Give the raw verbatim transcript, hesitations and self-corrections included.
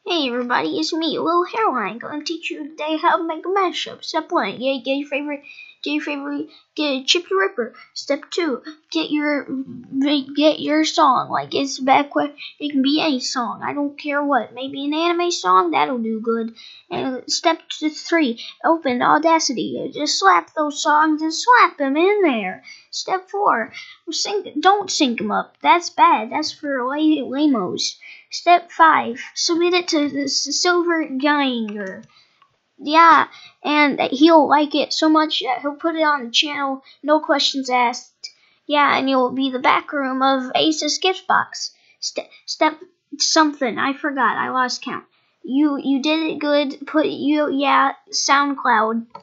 Hey everybody, it's me, Little Hairline, gonna teach you today how to make a mashup. Step one, get, get your favorite, get your favorite, get Chippy Ripper. Step two, get your, get your song, like it's back where it can be any song, I don't care what, maybe an anime song, that'll do good. And step three, open Audacity, just slap those songs and slap them in there. Step four, sync, don't sync them up, that's bad, that's for lamos. Step five, submit it to the Silver Ginger. Yeah, and he'll like it so much that he'll put it on the channel, no questions asked. Yeah, and you'll be the back room of Ace's gift box. Ste step something, I forgot, I lost count. You you did it good. Put you yeah, SoundCloud.